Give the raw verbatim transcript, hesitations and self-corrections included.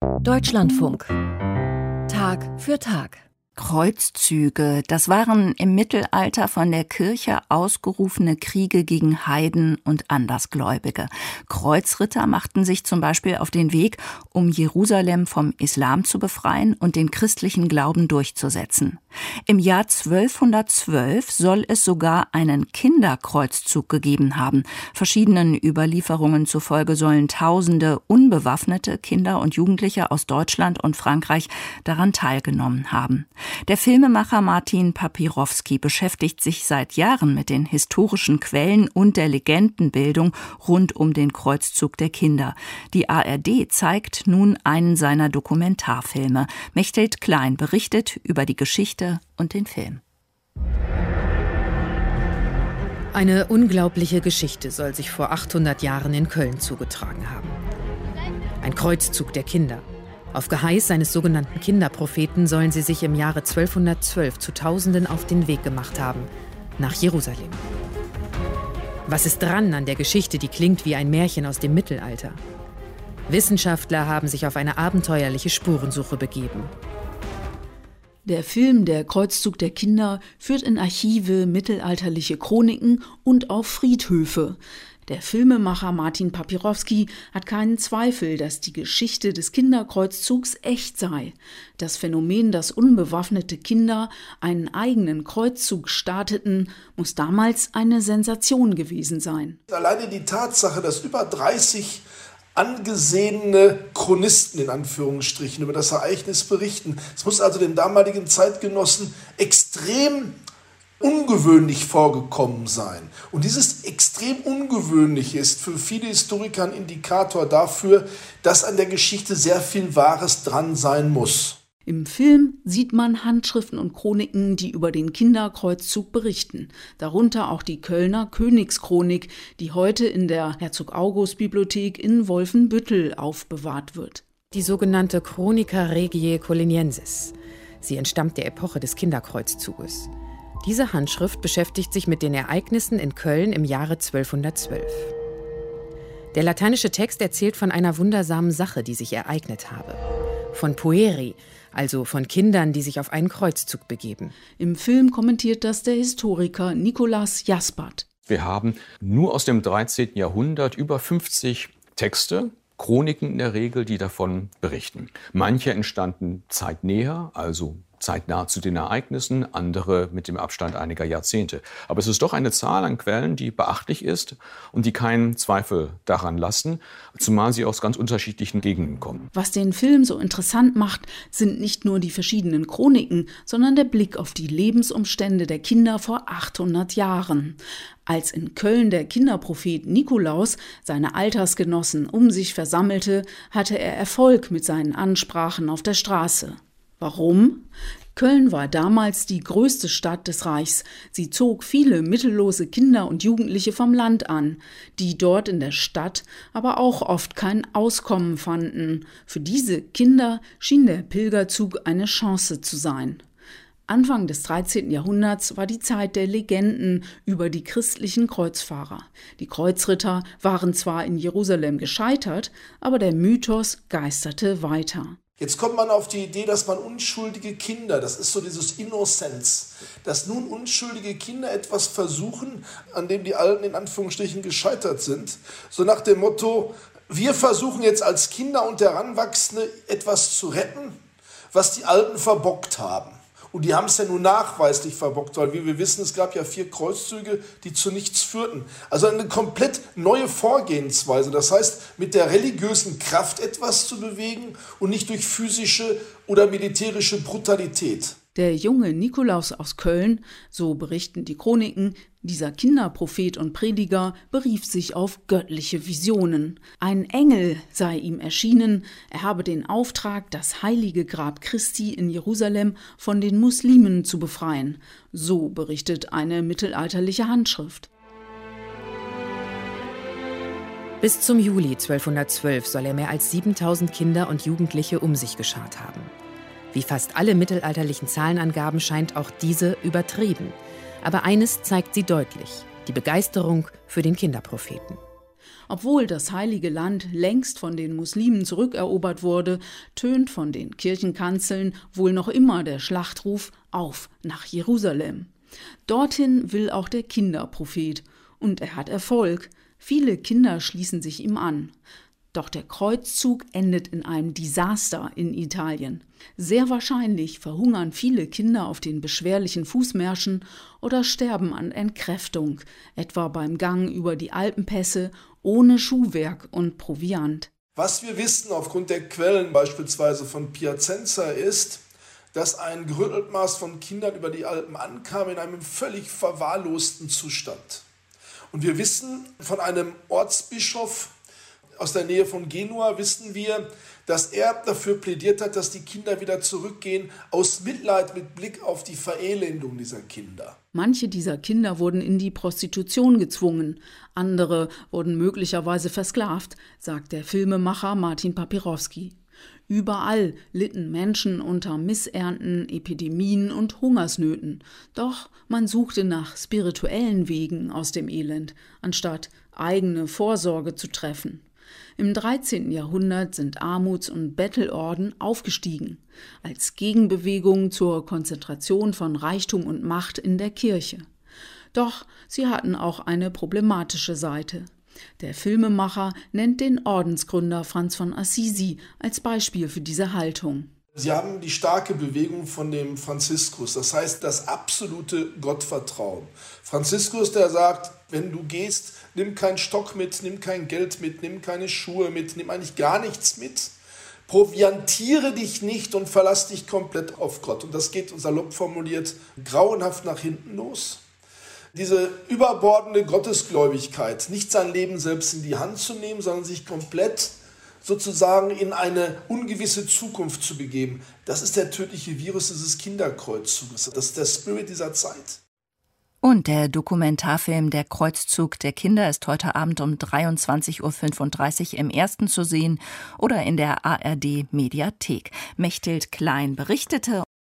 Deutschlandfunk. Tag für Tag. Kreuzzüge, das waren im Mittelalter von der Kirche ausgerufene Kriege gegen Heiden und Andersgläubige. Kreuzritter machten sich zum Beispiel auf den Weg, um Jerusalem vom Islam zu befreien und den christlichen Glauben durchzusetzen. Im Jahr zwölfhundertzwölf soll es sogar einen Kinderkreuzzug gegeben haben. Verschiedenen Überlieferungen zufolge sollen tausende unbewaffnete Kinder und Jugendliche aus Deutschland und Frankreich daran teilgenommen haben. Der Filmemacher Martin Papirowski beschäftigt sich seit Jahren mit den historischen Quellen und der Legendenbildung rund um den Kreuzzug der Kinder. Die A R D zeigt nun einen seiner Dokumentarfilme. Mechthild Klein berichtet über die Geschichte und den Film. Eine unglaubliche Geschichte soll sich vor achthundert Jahren in Köln zugetragen haben. Ein Kreuzzug der Kinder. Auf Geheiß seines sogenannten Kinderpropheten sollen sie sich im Jahre zwölfhundertzwölf zu Tausenden auf den Weg gemacht haben, nach Jerusalem. Was ist dran an der Geschichte, die klingt wie ein Märchen aus dem Mittelalter? Wissenschaftler haben sich auf eine abenteuerliche Spurensuche begeben. Der Film Der Kreuzzug der Kinder führt in Archive, mittelalterliche Chroniken und auf Friedhöfe. Der Filmemacher Martin Papirowski hat keinen Zweifel, dass die Geschichte des Kinderkreuzzugs echt sei. Das Phänomen, dass unbewaffnete Kinder einen eigenen Kreuzzug starteten, muss damals eine Sensation gewesen sein. Alleine die Tatsache, dass über dreißig angesehene Chronisten in Anführungsstrichen über das Ereignis berichten, es muss also den damaligen Zeitgenossen extrem ungewöhnlich vorgekommen sein. Und dieses extrem Ungewöhnliche ist für viele Historiker ein Indikator dafür, dass an der Geschichte sehr viel Wahres dran sein muss. Im Film sieht man Handschriften und Chroniken, die über den Kinderkreuzzug berichten. Darunter auch die Kölner Königschronik, die heute in der Herzog-August-Bibliothek in Wolfenbüttel aufbewahrt wird. Die sogenannte Chronica Regiae Coliniensis. Sie entstammt der Epoche des Kinderkreuzzuges. Diese Handschrift beschäftigt sich mit den Ereignissen in Köln im Jahre zwölfhundertzwölf. Der lateinische Text erzählt von einer wundersamen Sache, die sich ereignet habe. Von Pueri, also von Kindern, die sich auf einen Kreuzzug begeben. Im Film kommentiert das der Historiker Nikolaus Jaspert. Wir haben nur aus dem dreizehnten Jahrhundert über fünfzig Texte, Chroniken in der Regel, die davon berichten. Manche entstanden zeitnäher, also zeitnah zu den Ereignissen, andere mit dem Abstand einiger Jahrzehnte. Aber es ist doch eine Zahl an Quellen, die beachtlich ist und die keinen Zweifel daran lassen, zumal sie aus ganz unterschiedlichen Gegenden kommen. Was den Film so interessant macht, sind nicht nur die verschiedenen Chroniken, sondern der Blick auf die Lebensumstände der Kinder vor achthundert Jahren. Als in Köln der Kinderprophet Nikolaus seine Altersgenossen um sich versammelte, hatte er Erfolg mit seinen Ansprachen auf der Straße. Warum? Köln war damals die größte Stadt des Reichs. Sie zog viele mittellose Kinder und Jugendliche vom Land an, die dort in der Stadt aber auch oft kein Auskommen fanden. Für diese Kinder schien der Pilgerzug eine Chance zu sein. Anfang des dreizehnten Jahrhunderts war die Zeit der Legenden über die christlichen Kreuzfahrer. Die Kreuzritter waren zwar in Jerusalem gescheitert, aber der Mythos geisterte weiter. Jetzt kommt man auf die Idee, dass man unschuldige Kinder, das ist so dieses Innozenz, dass nun unschuldige Kinder etwas versuchen, an dem die Alten in Anführungsstrichen gescheitert sind. So nach dem Motto, wir versuchen jetzt als Kinder und Heranwachsende etwas zu retten, was die Alten verbockt haben. Und die haben es ja nun nachweislich verbockt, weil wie wir wissen, es gab ja vier Kreuzzüge, die zu nichts führten. Also eine komplett neue Vorgehensweise. Das heißt, mit der religiösen Kraft etwas zu bewegen und nicht durch physische oder militärische Brutalität. Der junge Nikolaus aus Köln, so berichten die Chroniken, dieser Kinderprophet und Prediger berief sich auf göttliche Visionen. Ein Engel sei ihm erschienen, er habe den Auftrag, das heilige Grab Christi in Jerusalem von den Muslimen zu befreien. So berichtet eine mittelalterliche Handschrift. Bis zum Juli zwölfhundertzwölf soll er mehr als siebentausend Kinder und Jugendliche um sich geschart haben. Wie fast alle mittelalterlichen Zahlenangaben scheint auch diese übertrieben. Aber eines zeigt sie deutlich: die Begeisterung für den Kinderpropheten. Obwohl das Heilige Land längst von den Muslimen zurückerobert wurde, tönt von den Kirchenkanzeln wohl noch immer der Schlachtruf auf nach Jerusalem. Dorthin will auch der Kinderprophet. Und er hat Erfolg. Viele Kinder schließen sich ihm an. Doch der Kreuzzug endet in einem Desaster in Italien. Sehr wahrscheinlich verhungern viele Kinder auf den beschwerlichen Fußmärschen oder sterben an Entkräftung, etwa beim Gang über die Alpenpässe ohne Schuhwerk und Proviant. Was wir wissen aufgrund der Quellen beispielsweise von Piacenza ist, dass ein Gerüttelmaß von Kindern über die Alpen ankam in einem völlig verwahrlosten Zustand. Und wir wissen von einem Ortsbischof aus der Nähe von Genua, wissen wir, dass er dafür plädiert hat, dass die Kinder wieder zurückgehen, aus Mitleid mit Blick auf die Verelendung dieser Kinder. Manche dieser Kinder wurden in die Prostitution gezwungen, andere wurden möglicherweise versklavt, sagt der Filmemacher Martin Papirowski. Überall litten Menschen unter Missernten, Epidemien und Hungersnöten. Doch man suchte nach spirituellen Wegen aus dem Elend, anstatt eigene Vorsorge zu treffen. Im dreizehnten Jahrhundert sind Armuts- und Bettelorden aufgestiegen, als Gegenbewegung zur Konzentration von Reichtum und Macht in der Kirche. Doch sie hatten auch eine problematische Seite. Der Filmemacher nennt den Ordensgründer Franz von Assisi als Beispiel für diese Haltung. Sie haben die starke Bewegung von dem Franziskus, das heißt das absolute Gottvertrauen. Franziskus, der sagt, wenn du gehst, nimm keinen Stock mit, nimm kein Geld mit, nimm keine Schuhe mit, nimm eigentlich gar nichts mit. Proviantiere dich nicht und verlass dich komplett auf Gott. Und das geht, salopp formuliert, grauenhaft nach hinten los. Diese überbordende Gottesgläubigkeit, nicht sein Leben selbst in die Hand zu nehmen, sondern sich komplett sozusagen in eine ungewisse Zukunft zu begeben. Das ist der tödliche Virus dieses Kinderkreuzzuges. Das ist der Spirit dieser Zeit. Und der Dokumentarfilm Der Kreuzzug der Kinder ist heute Abend um dreiundzwanzig Uhr fünfunddreißig im Ersten zu sehen oder in der A R D Mediathek. Mechthild Klein berichtete.